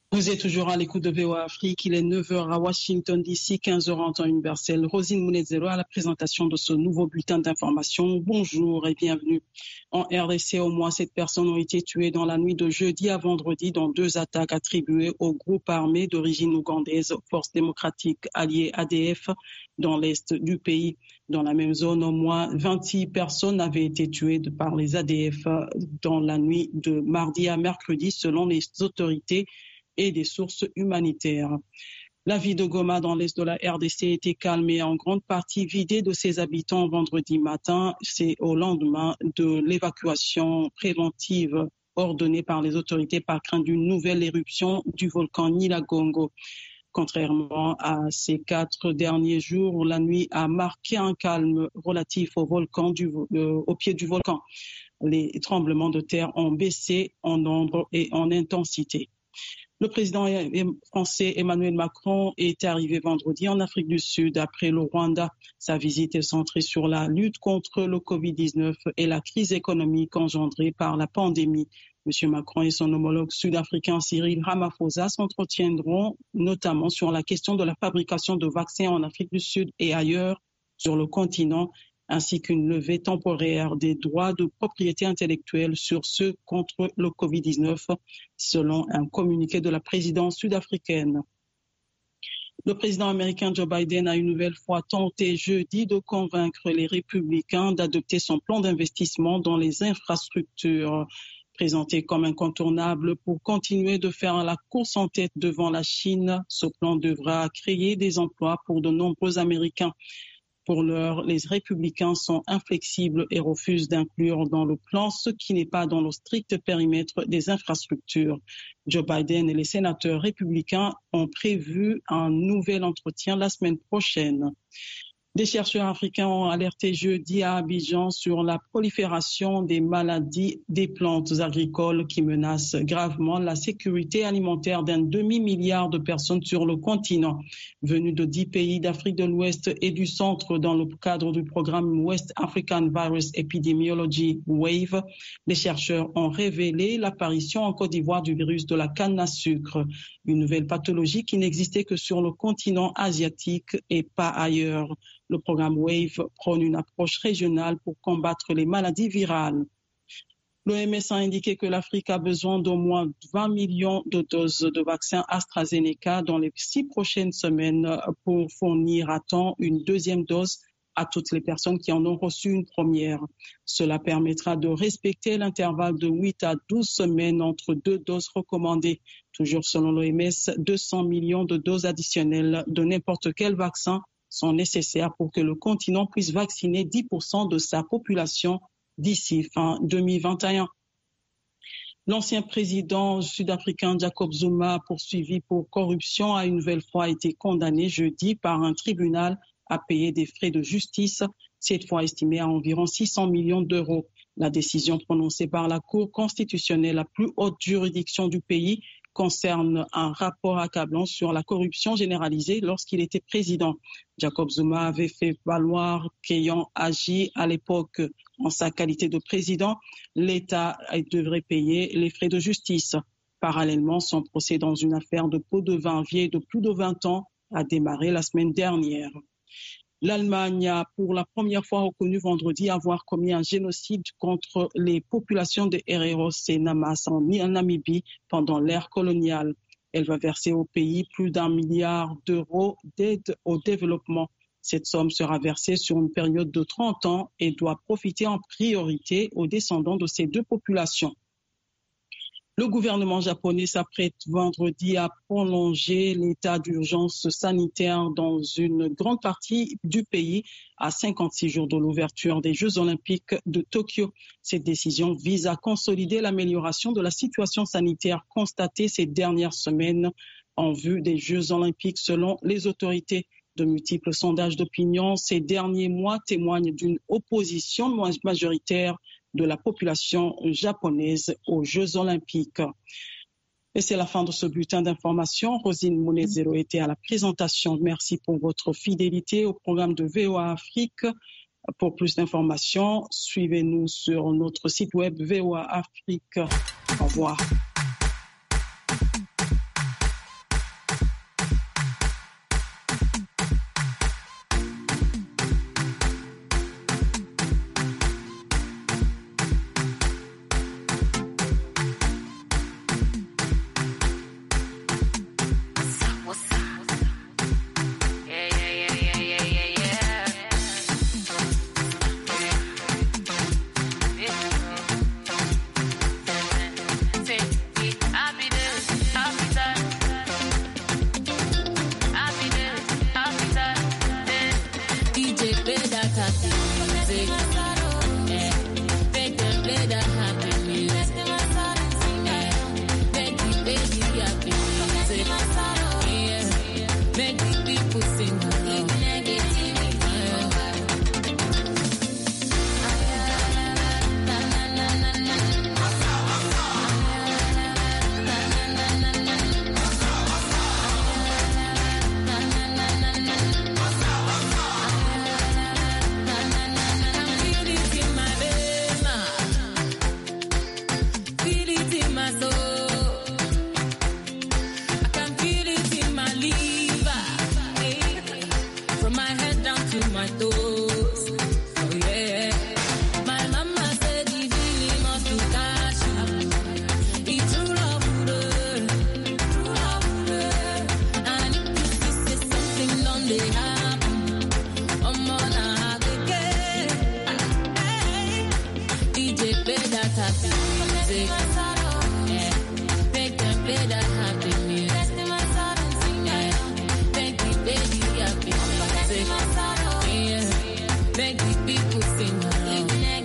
Vous êtes toujours à l'écoute de VOA Afrique. Il est 9h à Washington DC, 15h en temps universel. Rosine Munezero à la présentation de ce nouveau bulletin d'information. Bonjour et bienvenue. En RDC, au moins 7 personnes ont été tuées dans la nuit de jeudi à vendredi dans 2 attaques attribuées au groupe armé d'origine ougandaise, Force démocratique alliée ADF, dans l'est du pays. Dans la même zone, au moins 26 personnes avaient été tuées par les ADF dans la nuit de mardi à mercredi, selon les autorités et des sources humanitaires. La ville de Goma dans l'est de la RDC était calme et en grande partie vidée de ses habitants vendredi matin. C'est au lendemain de l'évacuation préventive ordonnée par les autorités par crainte d'une nouvelle éruption du volcan Nyiragongo. Contrairement à ces 4 derniers jours, la nuit a marqué un calme relatif au pied du volcan. Les tremblements de terre ont baissé en nombre et en intensité. Le président français Emmanuel Macron est arrivé vendredi en Afrique du Sud après le Rwanda. Sa visite est centrée sur la lutte contre le Covid-19 et la crise économique engendrée par la pandémie. M. Macron et son homologue sud-africain Cyril Ramaphosa s'entretiendront notamment sur la question de la fabrication de vaccins en Afrique du Sud et ailleurs sur le continent, ainsi qu'une levée temporaire des droits de propriété intellectuelle sur ceux contre le Covid-19, selon un communiqué de la présidence sud-africaine. Le président américain Joe Biden a une nouvelle fois tenté jeudi de convaincre les républicains d'adopter son plan d'investissement dans les infrastructures. Présenté comme incontournable pour continuer de faire la course en tête devant la Chine, ce plan devra créer des emplois pour de nombreux Américains. Pour l'heure, les républicains sont inflexibles et refusent d'inclure dans le plan ce qui n'est pas dans le strict périmètre des infrastructures. Joe Biden et les sénateurs républicains ont prévu un nouvel entretien la semaine prochaine. Des chercheurs africains ont alerté jeudi à Abidjan sur la prolifération des maladies des plantes agricoles qui menacent gravement la sécurité alimentaire d'un demi-milliard de personnes sur le continent. Venus de 10 pays d'Afrique de l'Ouest et du Centre dans le cadre du programme West African Virus Epidemiology WAVE, les chercheurs ont révélé l'apparition en Côte d'Ivoire du virus de la canne à sucre, une nouvelle pathologie qui n'existait que sur le continent asiatique et pas ailleurs. Le programme WAVE prône une approche régionale pour combattre les maladies virales. L'OMS a indiqué que l'Afrique a besoin d'au moins 20 millions de doses de vaccins AstraZeneca dans les 6 prochaines semaines pour fournir à temps une deuxième dose à toutes les personnes qui en ont reçu une première. Cela permettra de respecter l'intervalle de 8 à 12 semaines entre 2 doses recommandées. Toujours selon l'OMS, 200 millions de doses additionnelles de n'importe quel vaccin sont nécessaires pour que le continent puisse vacciner 10% de sa population d'ici fin 2021. L'ancien président sud-africain Jacob Zuma, poursuivi pour corruption, a une nouvelle fois été condamné jeudi par un tribunal à payer des frais de justice, cette fois estimés à environ 600 millions d'euros. La décision prononcée par la Cour constitutionnelle, la plus haute juridiction du pays, concerne un rapport accablant sur la corruption généralisée lorsqu'il était président. Jacob Zuma avait fait valoir qu'ayant agi à l'époque en sa qualité de président, l'État devrait payer les frais de justice. Parallèlement, son procès dans une affaire de pots de vin vieille de plus de 20 ans a démarré la semaine dernière. L'Allemagne a pour la première fois reconnu vendredi avoir commis un génocide contre les populations de Hereros et Namas en Namibie pendant l'ère coloniale. Elle va verser au pays plus d'1 milliard d'euros d'aide au développement. Cette somme sera versée sur une période de 30 ans et doit profiter en priorité aux descendants de ces 2 populations. Le gouvernement japonais s'apprête vendredi à prolonger l'état d'urgence sanitaire dans une grande partie du pays à 56 jours de l'ouverture des Jeux olympiques de Tokyo. Cette décision vise à consolider l'amélioration de la situation sanitaire constatée ces dernières semaines en vue des Jeux olympiques selon les autorités. De multiples sondages d'opinion ces derniers mois témoignent d'une opposition majoritaire de la population japonaise aux Jeux olympiques. Et c'est la fin de ce bulletin d'information. Rosine Munezero était à la présentation. Merci pour votre fidélité au programme de VOA Afrique. Pour plus d'informations, suivez-nous sur notre site web VOA Afrique. Au revoir. happy music. Yeah, make them play that happy music. Yeah, make the baby happy music. Yeah, make the people sing along.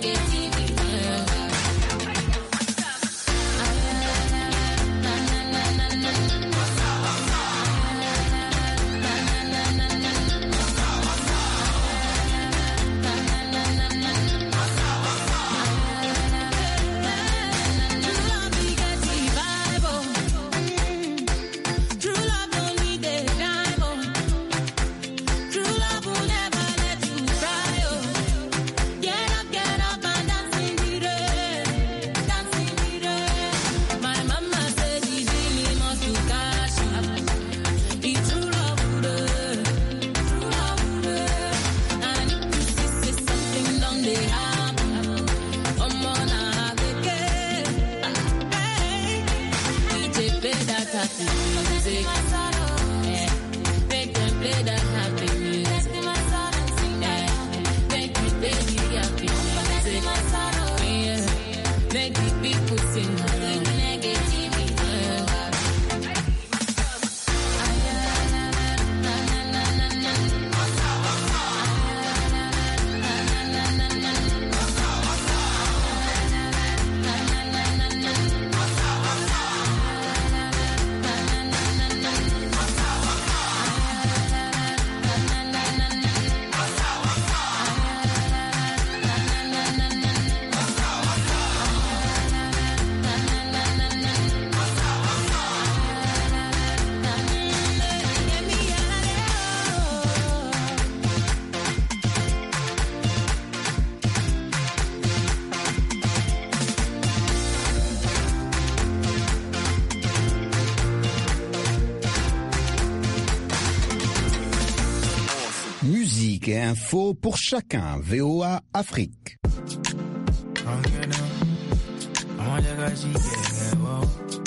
Musique et info pour chacun. VOA Afrique.